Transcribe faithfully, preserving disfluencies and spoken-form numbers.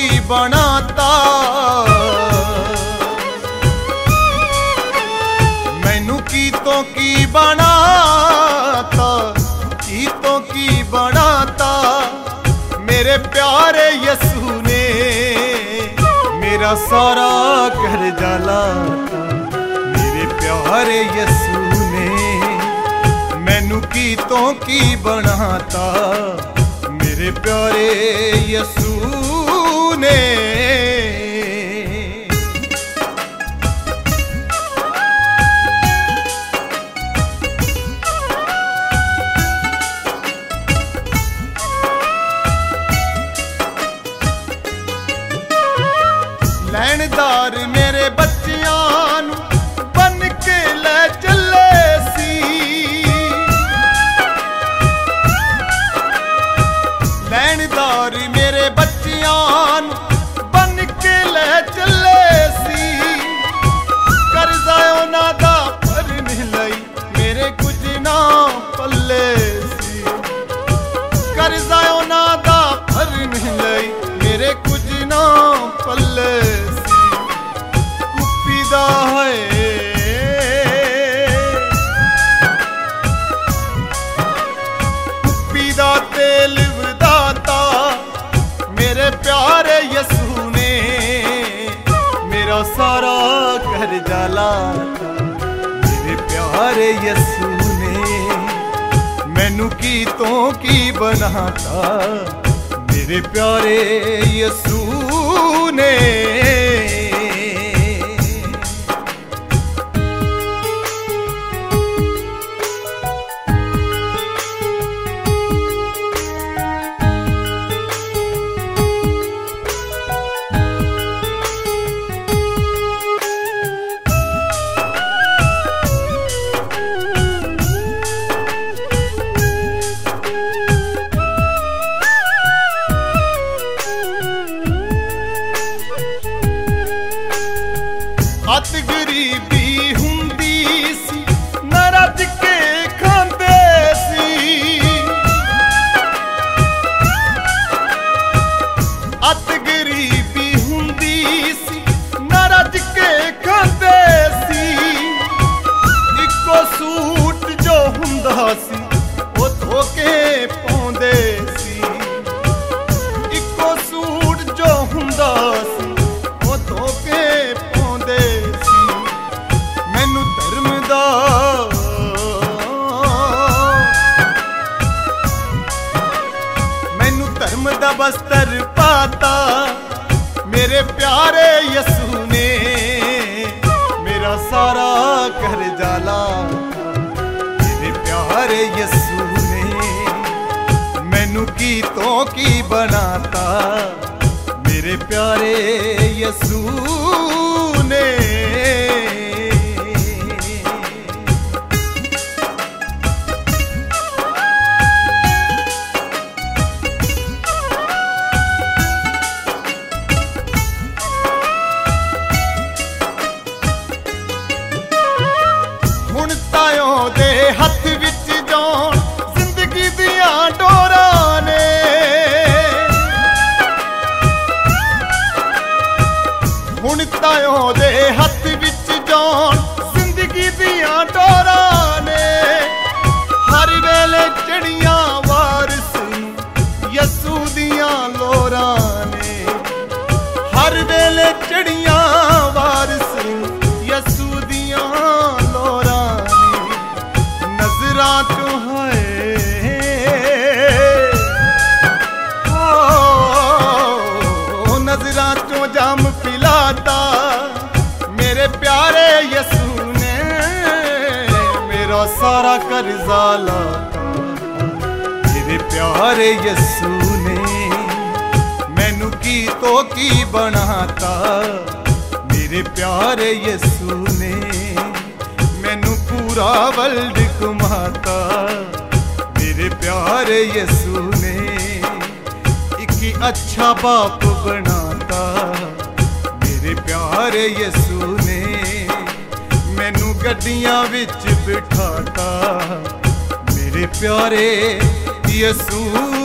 की बनाता, मैनू कीतों की बनाता, कीतों की बनाता। मेरे प्यारे यसू ने मेरा सारा घर जलाता, मेरे प्यारे यसू ने मैनू कीतों की बनाता, मेरे प्यारे यसू ने। लैणदार मेरे बच्चियां नू बन के ले चले सी, लैणदार मेरे बच्चियां नू बन के ले चले सी। करजा उन्हां दा भरन लई मेरे कुछ ना पल्ले सी, करजा उन्हां दा भरन लई मेरे कुछ ना पल्ले सी। कुप्पी दा है कुप्पी दा तेल वधाता, मेरे प्यारे यसू ने मेरा सारा घर जलाता, मेरे प्यारे यसू ने मैनू कीतों की बनाता, मेरे प्यारे यसू ने। अत गरीबी हुंदी सी ना रज के खांदे सी, अत गरीबी हुंदी सी ना रज के खांदे सी। इक्को सूट जो हुंदा सी वो धो के पाउंदे सी, इक्को सूट जो हुंदा सी वो धो के मैनू धर्म दा बस्तर पाता, मेरे प्यारे यसू ने मेरा सारा घर जलाता, मेरे प्यारे यसू ने मैनू कीतों की बनाता, मेरे प्यारे यसू ने। दे हथ विच जान जिंदगी दियां डोरां ने, हुण तायों दे हथ विच जान जिंदगी दियां डोरां ने। हर वेले चढ़ियां वारिस यसू दियां लोरां ने, हर वेले चढ़ियां वारिस यसू दियां लोरां चो है। ओ नजरा चो जाम पिलाता, मेरे प्यारे यसू ने मेरा सारा कर्जा लाता, मेरे प्यारे यसू ने मैनू कीतों की बनाता, मेरे प्यारे यसू ने मैनू पूरा वर्ल्ड घुमाता, मेरे प्यारे यसू ने एक अच्छा बाप बनाता, मेरे प्यारे यसू ने मैनू गड्डियां विच बिठाता, मेरे प्यारे यसू